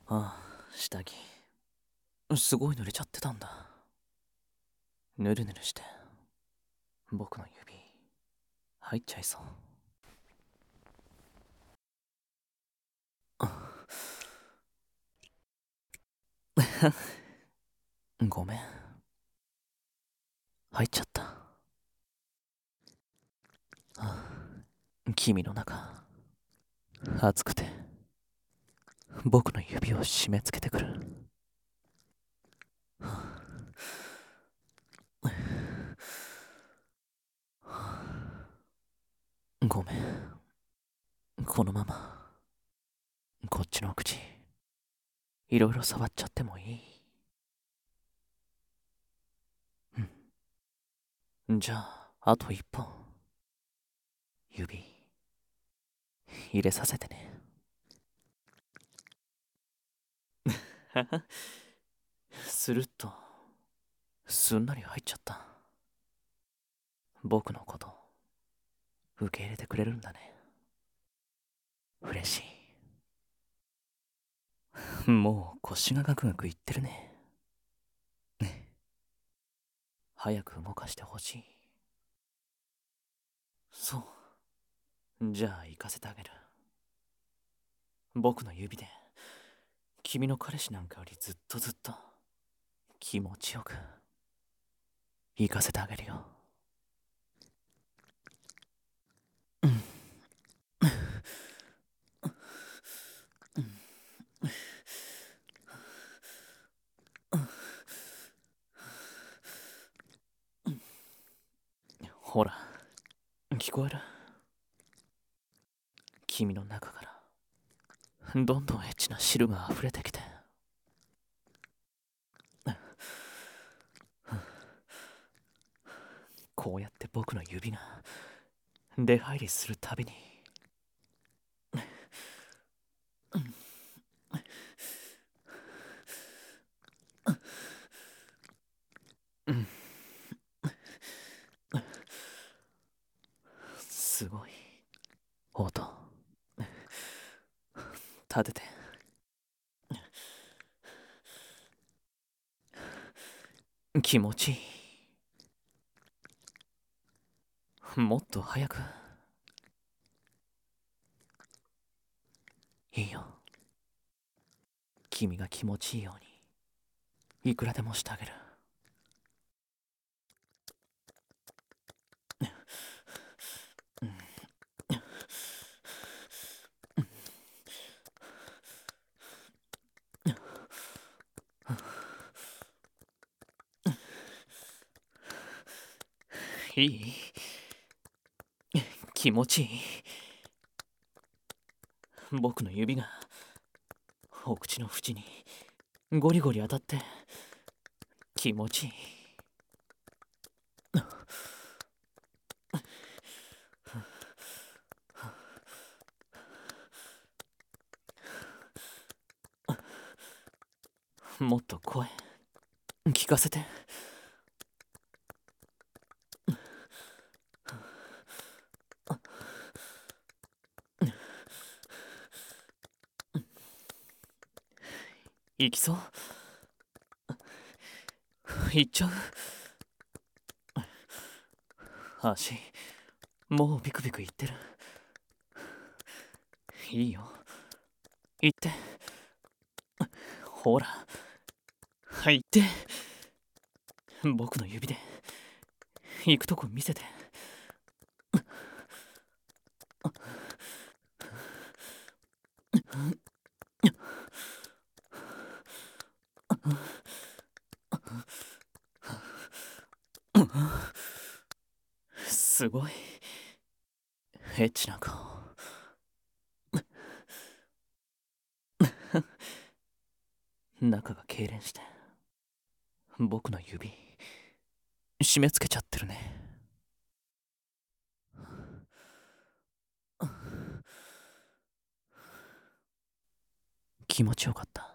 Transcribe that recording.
ああ、下着。すごい濡れちゃってたんだ。ぬるぬるして、僕の指、入っちゃいそう。ごめん。入っちゃった。君の中、熱くて、僕の指を締め付けてくる。ごめん。このまま、こっちの口、いろいろ触っちゃってもいい？じゃあ、あと一本、指、入れさせてね。すると、すんなり入っちゃった。僕のこと、受け入れてくれるんだね。嬉しい。もう腰がガクガクいってるね。早く動かしてほしい。そう。じゃあ行かせてあげる。僕の指で、君の彼氏なんかよりずっとずっと、気持ちよく、行かせてあげるよ。ほら、聞こえる？君の中から、どんどんエッチな汁が溢れてきて。こうやって僕の指が出入りするたびに、すごい音立てて、気持ちいい。もっと早く。いいよ。君が気持ちいいようにいくらでもしてあげる。いい？気持ちいい。僕の指がお口の縁にゴリゴリ当たって気持ちいい。もっと声聞かせて。行きそう？行っちゃう？足もうビクビクいってる。いいよ、行って。ほら、入って。僕の指で行くとこ見せて。すごいエッチな顔。中が痙攣して僕の指締め付けちゃってるね。気持ちよかった。